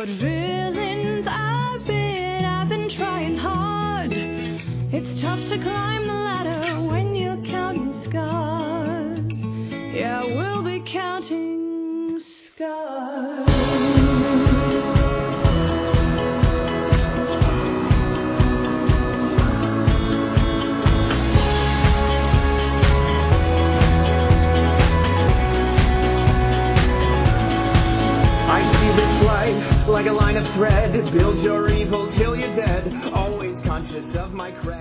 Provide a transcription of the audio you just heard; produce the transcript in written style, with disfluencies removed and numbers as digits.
what feelings I've been trying hard. It's tough to climb the ladder when you're counting scars. Yeah, we'll be counting scars. Like a line of thread, build your evil till you're dead. Always conscious of my cred.